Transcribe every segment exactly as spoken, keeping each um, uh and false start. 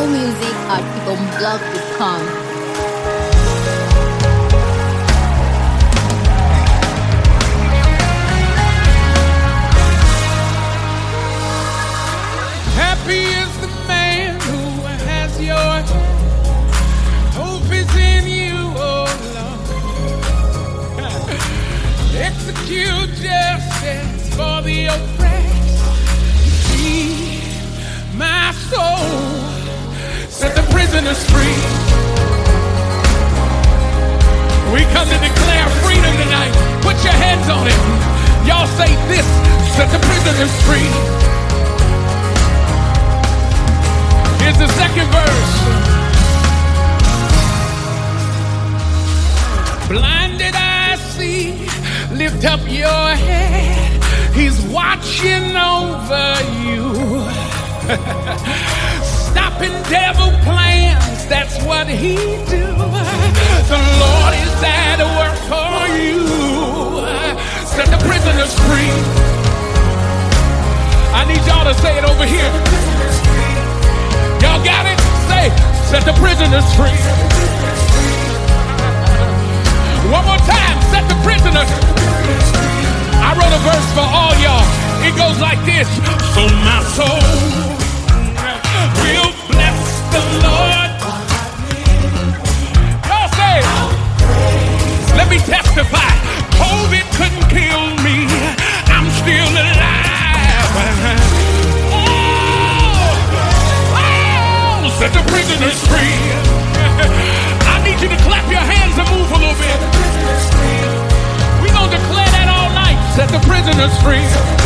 music at blog dot com. Happy is the man who has your hope is in you, oh Lord. Execute justice for the oppressed. Free my soul. Set the prisoners free. We come to declare freedom tonight. Put your hands on it. Y'all say this. Set the prisoners free. Here's the second verse. Blinded eyes see, lift up your head. He's watching over you. Stopping devil plans, that's what he do. The Lord is at work for you. Set the prisoners free. I need y'all to say it over here. Y'all got it? Say, set the prisoners free. One more time, set the prisoners. I wrote a verse for all y'all. It goes like this. So my soul will bless the Lord. Y'all say, let me testify. COVID couldn't kill me. I'm still alive. Oh, set the prisoners free. I need you to clap your hands and move a little bit. We're going to declare that all night. Set the prisoners free.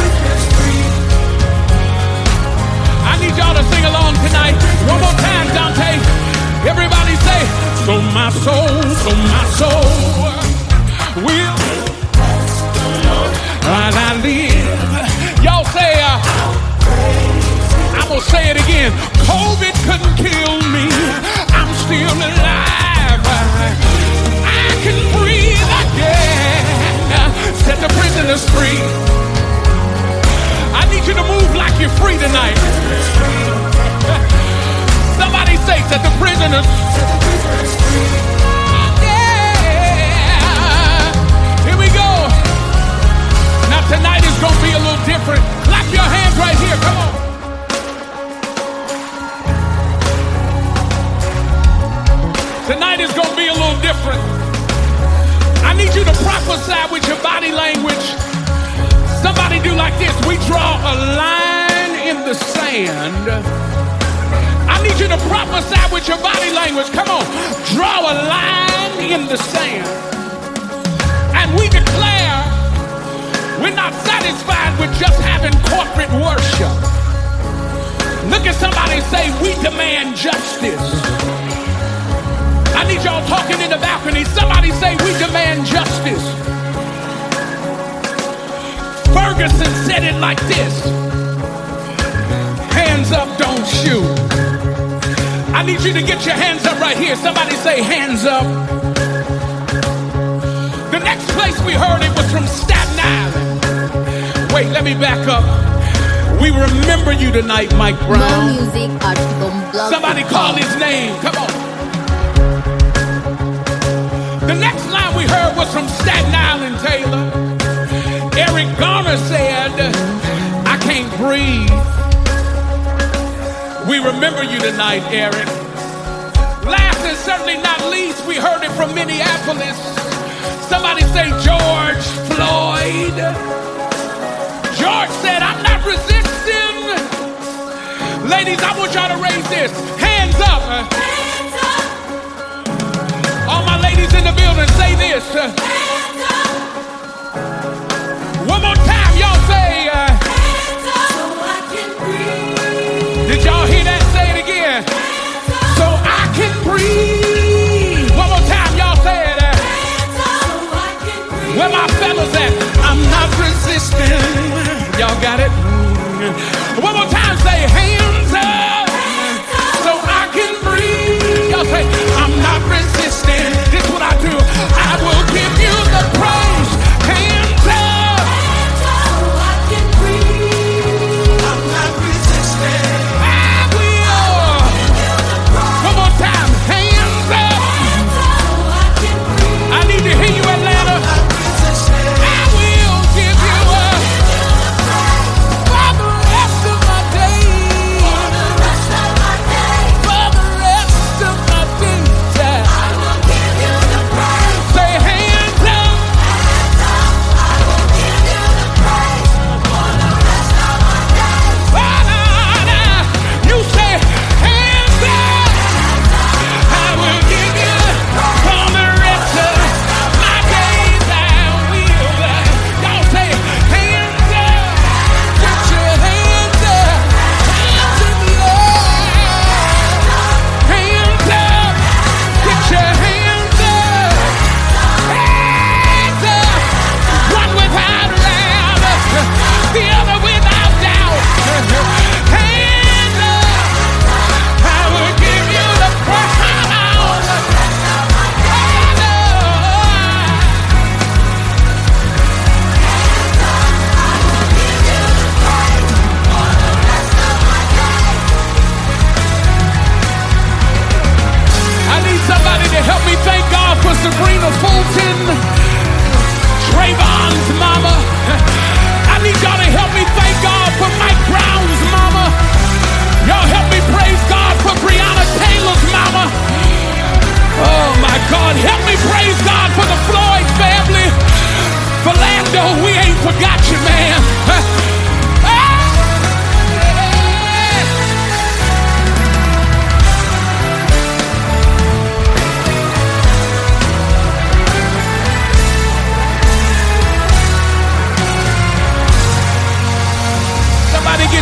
I need y'all to sing along tonight. One more time, Dante. Everybody say, so my soul, so my soul will while I live. Y'all say, uh, I'm going to say it again. COVID couldn't kill me. I'm still alive. I can breathe again. Set the prisoners free. I need you to move like you're free tonight. Somebody say, set the prisoners. Yeah. Here we go. Now tonight is going to be a little different. Clap your hands right here. Come on. Tonight is going to be a little different. I need you to prophesy with your body language. Somebody do like this. We draw a line in the sand. I need you to prophesy with your body language. Come on. Draw a line in the sand. And we declare we're not satisfied with just having corporate worship. Look at somebody and say, we demand justice. I need y'all talking in the balcony. Somebody say, we demand justice. Ferguson said it like this. Hands up, don't shoot. I need you to get your hands up right here. Somebody say, hands up. The next place we heard it was from Staten Island. Wait, let me back up. We remember you tonight, Mike Brown. More music at blog. Somebody call his name. Come on. The next line we heard was from Staten Island, Taylor. Eric Garner said, I can't breathe. We remember you tonight, Eric. Last and certainly not least, we heard it from Minneapolis. Somebody say George Floyd. George said, I'm not resisting. Ladies, I want y'all to raise this. Hands up. Hands up. All my ladies in the building, say this. Hands up. One more time, y'all say. Uh, Hands up. So I can breathe. Did y'all hear that? Say it again. Hands up. So I can breathe. One more time, y'all say it. Uh, Hands up. So I can breathe. Where my fellas at? I'm not resisting. Y'all got it? One more time, say hands up. Hands up. So I can breathe. Y'all say, I'm not resisting. This is what I do. I will give you the praise. Hands up. Hands up. So I can breathe. I'm not resisting. I will.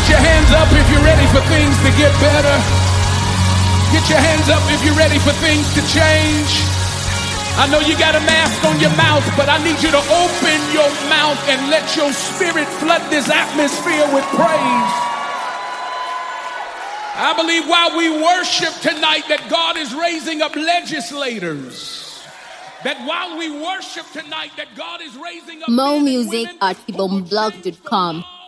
Get your hands up if you're ready for things to get better. Get your hands up if you're ready for things to change. I know you got a mask on your mouth, but I need you to open your mouth and let your spirit flood this atmosphere with praise. I believe while we worship tonight that God is raising up legislators. That while we worship tonight that God is raising up More music at kibomblog dot com.